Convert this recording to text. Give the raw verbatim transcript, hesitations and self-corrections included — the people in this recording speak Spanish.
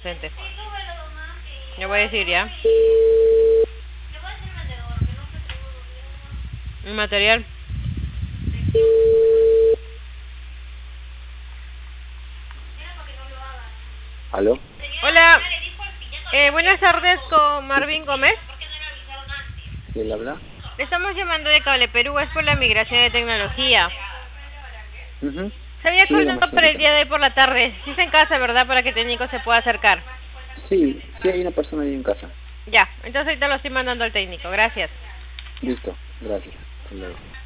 Frente. Le voy a decir ya. Un material. ¿Aló? Hola. Eh, buenas tardes con Marvin Gómez. ¿Quién habla? Le estamos llamando de Cable Perú, es por la migración de tecnología. Uh-huh. Se había Sí, dígame, coordinado para el señorita. día de hoy por la tarde. Sí está en casa, ¿verdad? Para que el técnico se pueda acercar. Sí, sí hay una persona ahí en casa. Ya, entonces ahorita lo estoy mandando al técnico. Gracias. Listo, gracias. Hasta luego.